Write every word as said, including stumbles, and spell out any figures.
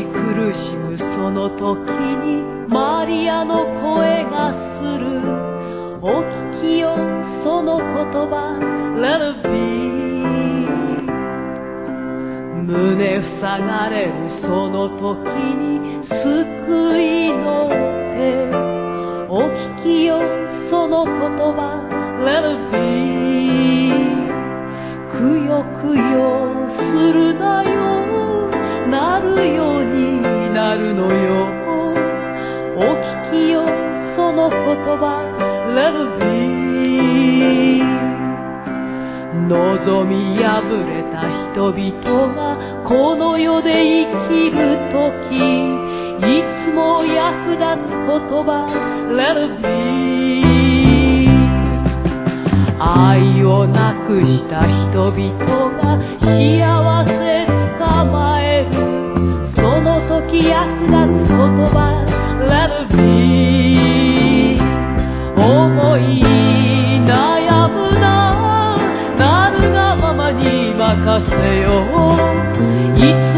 い苦しむその時にマリアの声がする。お聞きよその言葉 Let it be。 胸塞がれるその時に救いの手。お聞きよその言葉 Let it be。 くよくよするなよ、なるようになるのよ。お聞きよその言葉 Let it be。 望み破れた人々がこの世で生きる時、いつも役立つ言葉 Let it be。 愛をなくした人々が幸せ捕まえる。その時役立つ言葉 Let it be。 思い悩むな、なるがままに任せよう。いつ